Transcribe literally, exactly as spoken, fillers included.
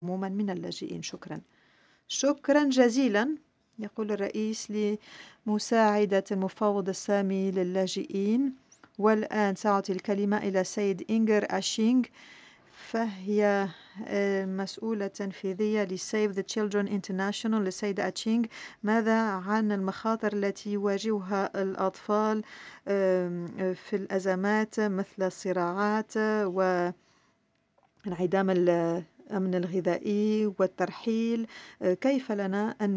عموما من اللاجئين. شكرا. شكرا جزيلا. يقول الرئيس لمساعدة المفوض السامي للاجئين. والآن سأعطي الكلمة إلى السيد إنجر أشينغ، فهي مسؤولة تنفيذية لسيف ذا تشيلدرن انترناشونال. للسيدة أتشينغ، ماذا عن المخاطر التي يواجهها الأطفال في الأزمات مثل الصراعات وانعدام الأمن الغذائي والترحيل؟ كيف لنا أن